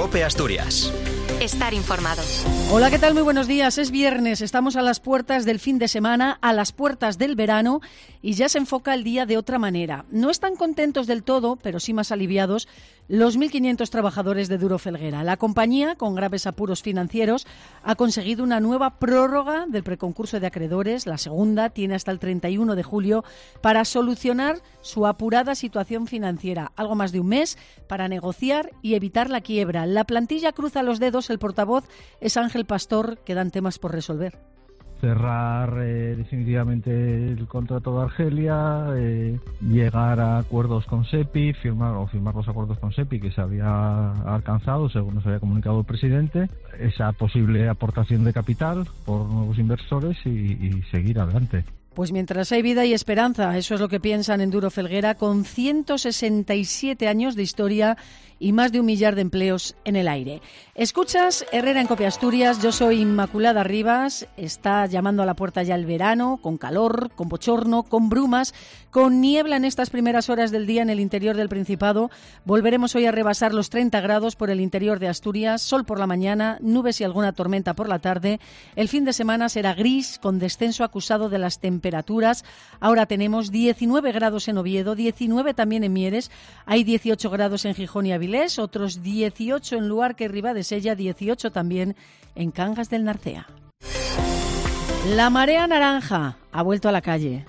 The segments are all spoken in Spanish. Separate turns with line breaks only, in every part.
COPE Asturias.
Estar informado.
Hola, ¿qué tal? Muy buenos días. Es viernes, estamos a las puertas del fin de semana, a las puertas del verano y ya se enfoca el día de otra manera. No están contentos del todo, pero sí más aliviados, los 1.500 trabajadores de Duro Felguera. La compañía, con graves apuros financieros, ha conseguido una nueva prórroga del preconcurso de acreedores. La segunda tiene hasta el 31 de julio para solucionar su apurada situación financiera. Algo más de un mes para negociar y evitar la quiebra. La plantilla cruza los dedos. El portavoz es Ángel Pastor. Quedan temas por resolver.
Cerrar definitivamente el contrato de Argelia, llegar a acuerdos con SEPI, firmar los acuerdos con SEPI que se había alcanzado, según nos había comunicado el presidente, esa posible aportación de capital por nuevos inversores y seguir adelante.
Pues mientras hay vida y esperanza, eso es lo que piensan en Duro Felguera, con 167 años de historia y más de 1 millar de empleos en el aire. Escuchas Herrera en COPE Asturias, yo soy Inmaculada Rivas. Está llamando a la puerta ya el verano, con calor, con bochorno, con brumas, con niebla en estas primeras horas del día en el interior del Principado. Volveremos hoy a rebasar los 30 grados por el interior de Asturias, sol por la mañana, nubes y alguna tormenta por la tarde. El fin de semana será gris, con descenso acusado de las temperaturas. Ahora tenemos 19 grados en Oviedo, 19 también en Mieres, hay 18 grados en Gijón y Avilés, otros 18 en Luarca y Ribadesella, 18 también en Cangas del Narcea. La marea naranja ha vuelto a la calle.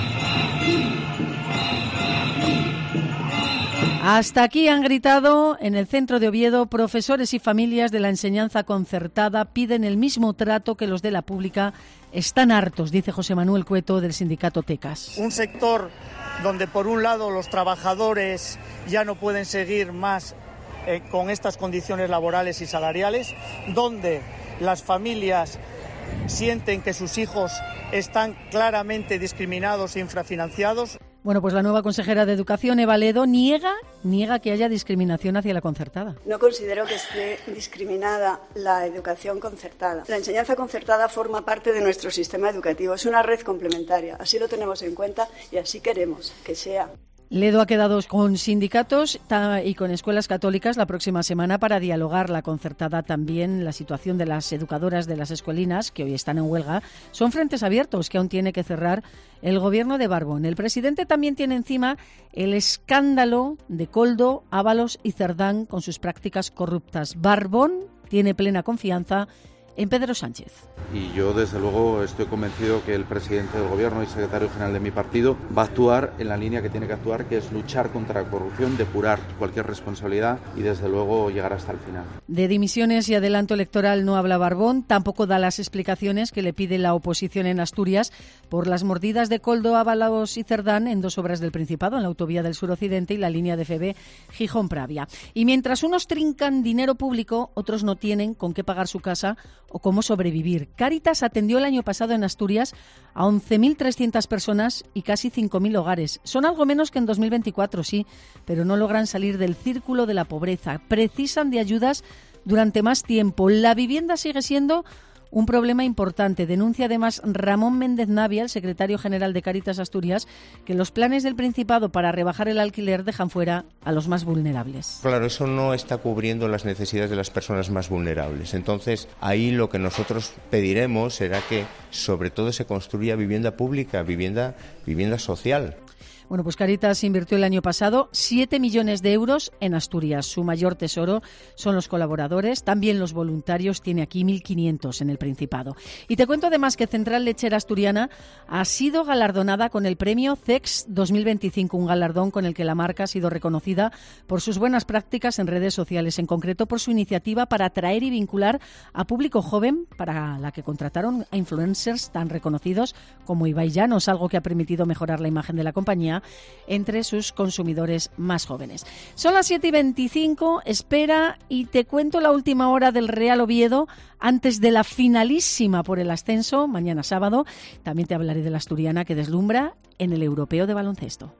Hasta aquí han gritado en el centro de Oviedo profesores y familias de la enseñanza concertada. Piden el mismo trato que los de la pública. Están hartos, dice José Manuel Cueto del sindicato Tecas.
Un sector donde por un lado los trabajadores ya no pueden seguir más con estas condiciones laborales y salariales, donde las familias sienten que sus hijos están claramente discriminados e infrafinanciados.
Bueno, pues la nueva consejera de Educación, Eva Ledo, niega que haya discriminación hacia la concertada.
No considero que esté discriminada la educación concertada. La enseñanza concertada forma parte de nuestro sistema educativo, es una red complementaria. Así lo tenemos en cuenta y así queremos que sea.
Ledo ha quedado con sindicatos y con escuelas católicas la próxima semana para dialogar. La concertada también, la situación de las educadoras de las escuelinas, que hoy están en huelga, son frentes abiertos que aún tiene que cerrar el gobierno de Barbón. El presidente también tiene encima el escándalo de Koldo, Ábalos y Cerdán con sus prácticas corruptas. Barbón tiene plena confianza en Pedro Sánchez.
Y yo, desde luego, estoy convencido que el presidente del Gobierno y secretario general de mi partido va a actuar en la línea que tiene que actuar, que es luchar contra la corrupción, depurar cualquier responsabilidad y, desde luego, llegar hasta el final. De
dimisiones y adelanto electoral no habla Barbón, tampoco da las explicaciones que le pide la oposición en Asturias por las mordidas de Koldo, Ábalos y Cerdán en 2 obras del Principado, en la autovía del Suroccidente y la línea de FB Gijón-Pravia. Y mientras unos trincan dinero público, otros no tienen con qué pagar su casa o cómo sobrevivir. Cáritas atendió el año pasado en Asturias a 11.300 personas y casi 5.000 hogares. Son algo menos que en 2024, sí, pero no logran salir del círculo de la pobreza. Precisan de ayudas durante más tiempo. La vivienda sigue siendo un problema importante. Denuncia además Ramón Méndez Navia, el secretario general de Cáritas Asturias, que los planes del Principado para rebajar el alquiler dejan fuera a los más vulnerables.
Claro, eso no está cubriendo las necesidades de las personas más vulnerables. Entonces, ahí lo que nosotros pediremos será que sobre todo se construya vivienda pública, vivienda social.
Bueno, pues Cáritas invirtió el año pasado 7 millones de euros en Asturias. Su mayor tesoro son los colaboradores, también los voluntarios, tiene aquí 1.500 en el Principado. Y te cuento además que Central Lechera Asturiana ha sido galardonada con el premio CEX 2025, un galardón con el que la marca ha sido reconocida por sus buenas prácticas en redes sociales, en concreto por su iniciativa para atraer y vincular a público joven, para la que contrataron a influencers tan reconocidos como Ibai Llanos, algo que ha permitido mejorar la imagen de la compañía entre sus consumidores más jóvenes. Son las 7:25, espera y te cuento la última hora del Real Oviedo antes de la finalísima por el ascenso, mañana sábado. También te hablaré de la asturiana que deslumbra en el Europeo de Baloncesto.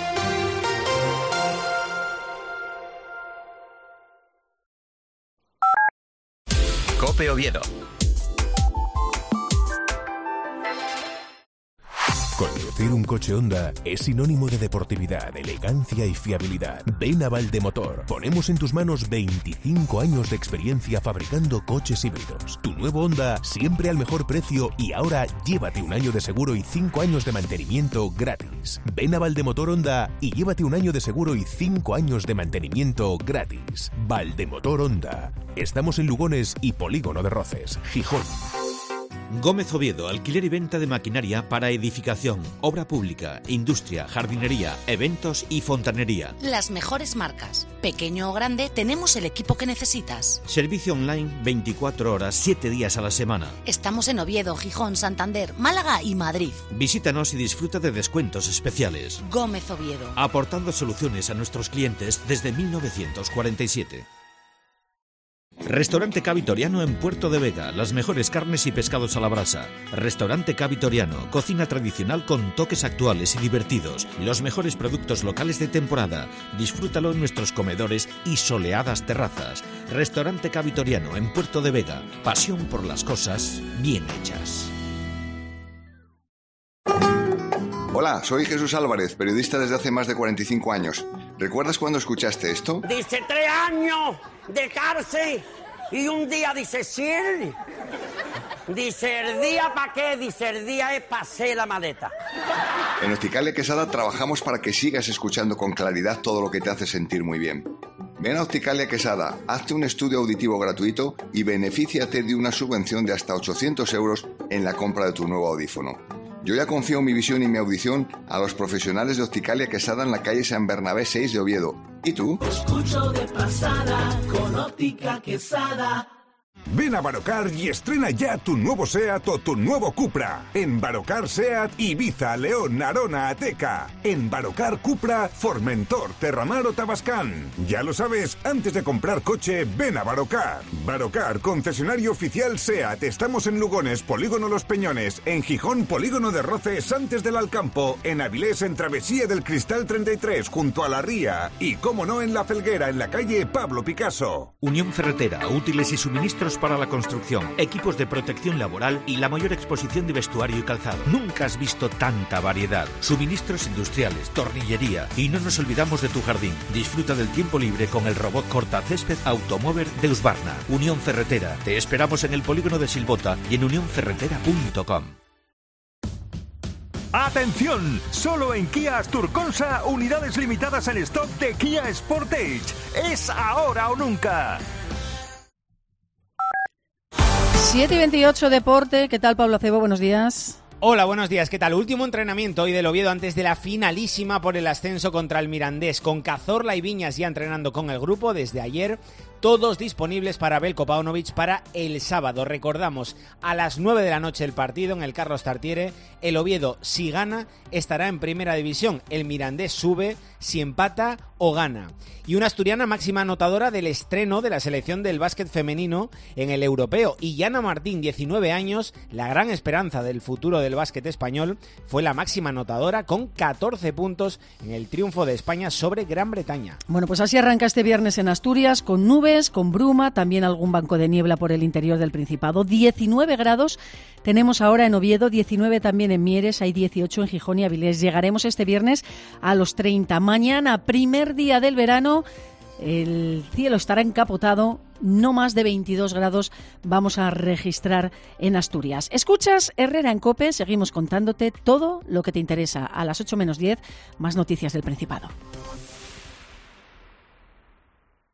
COPE Oviedo.
Conducir un coche Honda es sinónimo de deportividad, elegancia y fiabilidad. Ven a Valdemotor. Ponemos en tus manos 25 años de experiencia fabricando coches híbridos. Tu nuevo Honda siempre al mejor precio y ahora llévate un año de seguro y 5 años de mantenimiento gratis. Ven a Valdemotor Honda y llévate un año de seguro y 5 años de mantenimiento gratis. Valdemotor Honda. Estamos en Lugones y Polígono de Roces, Gijón.
Gómez Oviedo, alquiler y venta de maquinaria para edificación, obra pública, industria, jardinería, eventos y fontanería.
Las mejores marcas. Pequeño o grande, tenemos el equipo que necesitas.
Servicio online 24 horas, 7 días a la semana.
Estamos en Oviedo, Gijón, Santander, Málaga y Madrid.
Visítanos y disfruta de descuentos especiales.
Gómez Oviedo.
Aportando soluciones a nuestros clientes desde 1947. Restaurante Cavitoriano en Puerto de Vega, las mejores carnes y pescados a la brasa. Restaurante Cavitoriano, cocina tradicional con toques actuales y divertidos. Los mejores productos locales de temporada. Disfrútalo en nuestros comedores y soleadas terrazas. Restaurante Cavitoriano en Puerto de Vega, pasión por las cosas bien hechas.
Hola, soy Jesús Álvarez, periodista desde hace más de 45 años. ¿Recuerdas cuando escuchaste esto?
Dice 3 años de cárcel y un día dice 100. Dice el día para qué, dice el día es para hacer la maleta.
En Opticalia Quesada trabajamos para que sigas escuchando con claridad todo lo que te hace sentir muy bien. Ven a Opticalia Quesada, hazte un estudio auditivo gratuito y benefíciate de una subvención de hasta 800 euros en la compra de tu nuevo audífono. Yo ya confío mi visión y mi audición a los profesionales de Opticalia Quesada en la calle San Bernabé 6 de Oviedo. ¿Y tú?
Escucho de pasada con Óptica Quesada.
Ven a Barocar y estrena ya tu nuevo SEAT o tu nuevo Cupra. En Barocar SEAT, Ibiza, León, Arona, Ateca. En Barocar Cupra, Formentor, Terramar o Tabascán. Ya lo sabes, antes de comprar coche, ven a Barocar. Barocar, concesionario oficial SEAT. Estamos en Lugones, Polígono Los Peñones. En Gijón, Polígono de Roces, antes del Alcampo. En Avilés, en Travesía del Cristal 33, junto a la Ría. Y, cómo no, en La Felguera, en la calle Pablo Picasso.
Unión Ferretera, útiles y suministros para la construcción, equipos de protección laboral y la mayor exposición de vestuario y calzado. Nunca has visto tanta variedad. Suministros industriales, tornillería y no nos olvidamos de tu jardín. Disfruta del tiempo libre con el robot cortacésped Automover de Husqvarna. Unión Ferretera. Te esperamos en el polígono de Silvota y en unionferretera.com.
¡Atención! Solo en Kia Asturconsa, unidades limitadas en stock de Kia Sportage. ¡Es ahora o nunca!
7:28 Deporte. ¿Qué tal, Pablo Acebo? Buenos días.
Hola, buenos días. ¿Qué tal? Último entrenamiento hoy del Oviedo antes de la finalísima por el ascenso contra el Mirandés, con Cazorla y Viñas ya entrenando con el grupo desde ayer. Todos disponibles para Belko Paunovic para el sábado. Recordamos, a las 9 de la noche el partido en el Carlos Tartiere. El Oviedo, si gana, estará en primera división. El Mirandés sube si empata o gana. Y una asturiana máxima anotadora del estreno de la selección del básquet femenino en el europeo. Y Yana Martín, 19 años, la gran esperanza del futuro del básquet español, fue la máxima anotadora con 14 puntos en el triunfo de España sobre Gran Bretaña.
Bueno, pues así arranca este viernes en Asturias, con nubes, con bruma, también algún banco de niebla por el interior del Principado. 19 grados tenemos ahora en Oviedo, 19 también en Mieres, hay 18 en Gijón y Avilés. Llegaremos este viernes a los 30. Mañana, primer día del verano, el cielo estará encapotado, no más de 22 grados vamos a registrar en Asturias. Escuchas Herrera en COPE, seguimos contándote todo lo que te interesa. A las 8 menos 10, más noticias del Principado.